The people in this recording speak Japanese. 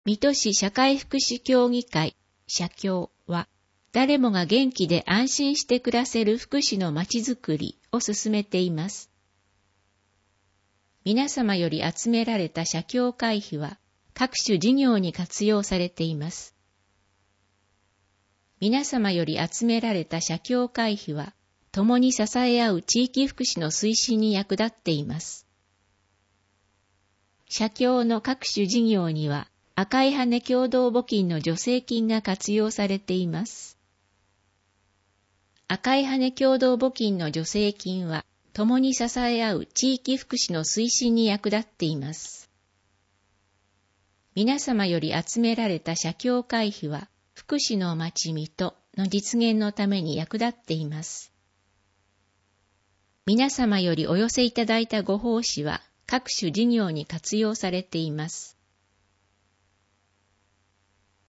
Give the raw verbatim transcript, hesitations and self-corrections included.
水戸市社会福祉協議会社協は、誰もが元気で安心して暮らせる福祉のまちづくりを進めています。皆様より集められた社協会費は各種事業に活用されています。皆様より集められた社協会費は共に支え合う地域福祉の推進に役立っています。社協の各種事業には赤い羽共同募金の助成金が活用されています。赤い羽共同募金の助成金は共に支え合う地域福祉の推進に役立っています。皆様より集められた社協会費は福祉の町水戸の実現のために役立っています。皆様よりお寄せいただいたご奉仕は各種事業に活用されています。